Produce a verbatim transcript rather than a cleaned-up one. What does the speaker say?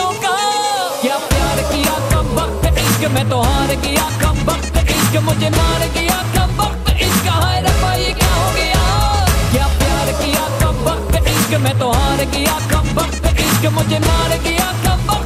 खुशियों का। क्या प्यार किया कम वक्त इश्क में तो हार गया, कम वक्त इश्क मुझे मार गया, कम वक्त इश्क हाय रब्बा ये क्या हो गया। क्या प्यार किया कम वक्त इश्क में तो हार गया, कम वक्त इश्क मुझे मार गया, कम वक्त